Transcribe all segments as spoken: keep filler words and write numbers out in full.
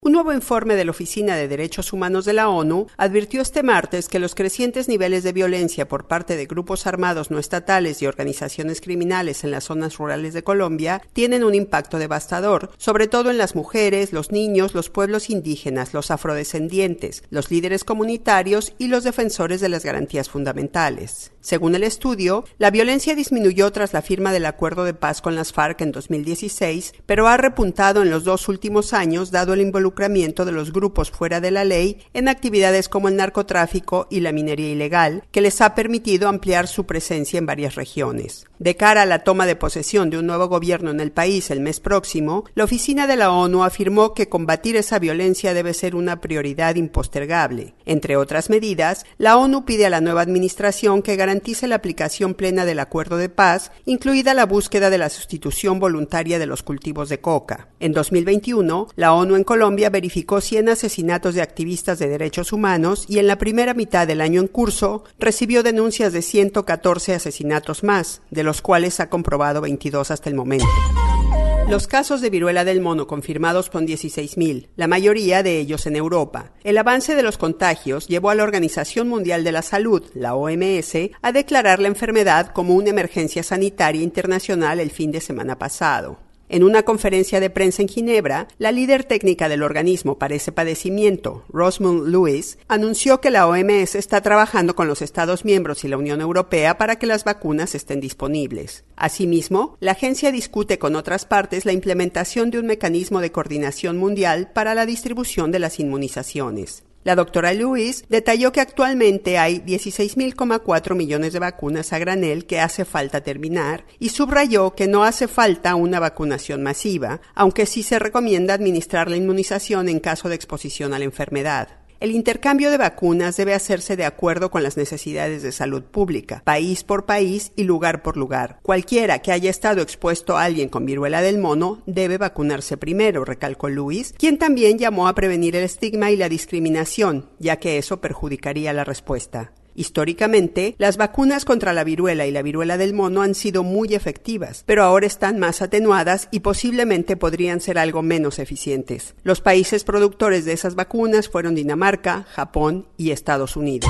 Un nuevo informe de la Oficina de Derechos Humanos de la ONU advirtió este martes que los crecientes niveles de violencia por parte de grupos armados no estatales y organizaciones criminales en las zonas rurales de Colombia tienen un impacto devastador, sobre todo en las mujeres, los niños, los pueblos indígenas, los afrodescendientes, los líderes comunitarios y los defensores de las garantías fundamentales. Según el estudio, la violencia disminuyó tras la firma del acuerdo de paz con las FARC en dos mil dieciséis, pero ha repuntado en los dos últimos años dado el involucramiento de los grupos fuera de la ley en actividades como el narcotráfico y la minería ilegal, que les ha permitido ampliar su presencia en varias regiones. De cara a la toma de posesión de un nuevo gobierno en el país el mes próximo, la Oficina de la ONU afirmó que combatir esa violencia debe ser una prioridad impostergable. Entre otras medidas, la ONU pide a la nueva administración que garantice la aplicación plena del acuerdo de paz, incluida la búsqueda de la sustitución voluntaria de los cultivos de coca. En dos mil veintiuno, la ONU en Colombia verificó cien asesinatos de activistas de derechos humanos y en la primera mitad del año en curso recibió denuncias de ciento catorce asesinatos más, de los cuales ha comprobado veintidós hasta el momento. Los casos de viruela del mono confirmados son dieciséis mil, la mayoría de ellos en Europa. El avance de los contagios llevó a la Organización Mundial de la Salud, la O M S, a declarar la enfermedad como una emergencia sanitaria internacional el fin de semana pasado. En una conferencia de prensa en Ginebra, la líder técnica del organismo para ese padecimiento, Rosamund Lewis, anunció que la O M S está trabajando con los Estados miembros y la Unión Europea para que las vacunas estén disponibles. Asimismo, la agencia discute con otras partes la implementación de un mecanismo de coordinación mundial para la distribución de las inmunizaciones. La doctora Lewis detalló que actualmente hay dieciséis coma cuatro millones de vacunas a granel que hace falta terminar y subrayó que no hace falta una vacunación masiva, aunque sí se recomienda administrar la inmunización en caso de exposición a la enfermedad. El intercambio de vacunas debe hacerse de acuerdo con las necesidades de salud pública, país por país y lugar por lugar. Cualquiera que haya estado expuesto a alguien con viruela del mono debe vacunarse primero, recalcó Lewis, quien también llamó a prevenir el estigma y la discriminación, ya que eso perjudicaría la respuesta. Históricamente, las vacunas contra la viruela y la viruela del mono han sido muy efectivas, pero ahora están más atenuadas y posiblemente podrían ser algo menos eficientes. Los países productores de esas vacunas fueron Dinamarca, Japón y Estados Unidos.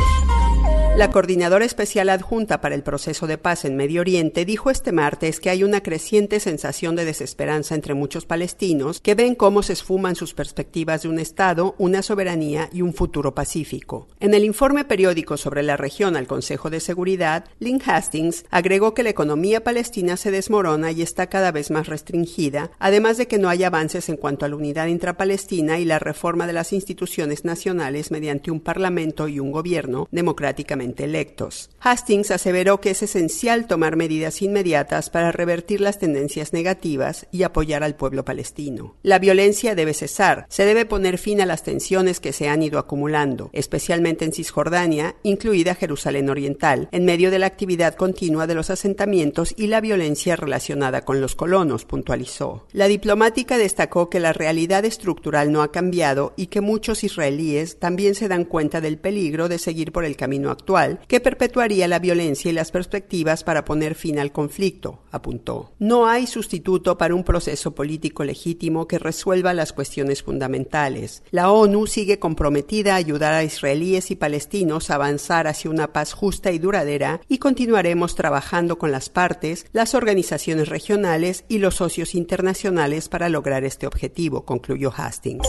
La coordinadora especial adjunta para el proceso de paz en Medio Oriente dijo este martes que hay una creciente sensación de desesperanza entre muchos palestinos que ven cómo se esfuman sus perspectivas de un Estado, una soberanía y un futuro pacífico. En el informe periódico sobre la región al Consejo de Seguridad, Lynn Hastings agregó que la economía palestina se desmorona y está cada vez más restringida, además de que no hay avances en cuanto a la unidad intrapalestina y la reforma de las instituciones nacionales mediante un parlamento y un gobierno democráticamente electos. Hastings aseveró que es esencial tomar medidas inmediatas para revertir las tendencias negativas y apoyar al pueblo palestino. La violencia debe cesar, se debe poner fin a las tensiones que se han ido acumulando, especialmente en Cisjordania, incluida Jerusalén Oriental, en medio de la actividad continua de los asentamientos y la violencia relacionada con los colonos, puntualizó. La diplomática destacó que la realidad estructural no ha cambiado y que muchos israelíes también se dan cuenta del peligro de seguir por el camino actual, que perpetuaría la violencia y las perspectivas para poner fin al conflicto, apuntó. No hay sustituto para un proceso político legítimo que resuelva las cuestiones fundamentales. La ONU sigue comprometida a ayudar a israelíes y palestinos a avanzar hacia una paz justa y duradera y continuaremos trabajando con las partes, las organizaciones regionales y los socios internacionales para lograr este objetivo, concluyó Hastings.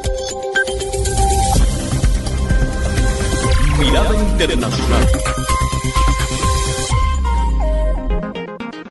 Mirada Internacional.